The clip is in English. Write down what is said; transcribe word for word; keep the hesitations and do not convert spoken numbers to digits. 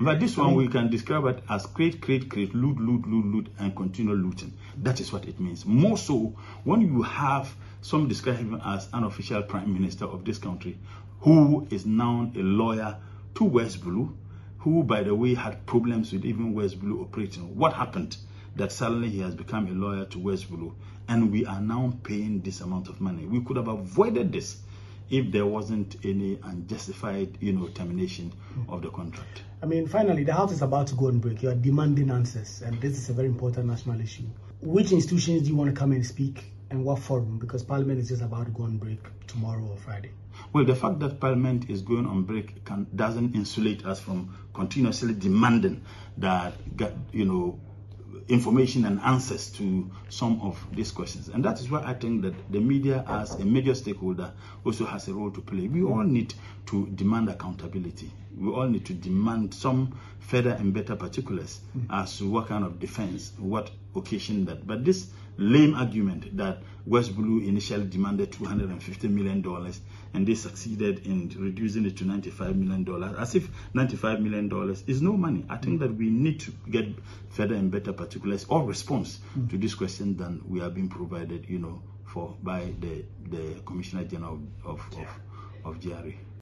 But this one, we can describe it as create, create, create, loot, loot, loot, loot, and continue looting. That is what it means. More so when you have some describe him as an official prime minister of this country, who is now a lawyer to West Blue, who, by the way, had problems with even West Blue operating. What happened that suddenly he has become a lawyer to West Blue, and we are now paying this amount of money? We could have avoided this if there wasn't any unjustified, you know, termination mm. of the contract. I mean, finally, the House is about to go on break. You are demanding answers, and this is a very important national issue. Which institutions do you want to come and speak, and what forum? Because Parliament is just about to go on break tomorrow or Friday. Well, the fact that Parliament is going on break can, doesn't insulate us from continuously demanding that, you know, information and answers to some of these questions. And that is why I think that the media, as a major stakeholder, also has a role to play. We all need to demand accountability. We all need to demand some further and better particulars mm. as to what kind of defense, what occasioned that. But this lame argument that West Blue initially demanded two hundred fifty million dollars and they succeeded in reducing it to ninety-five million dollars, as if ninety-five million dollars is no money. I think that we need to get further and better particulars or response mm. to this question than we are being provided, you know, for by the, the Commissioner General of, of, of, of G R A.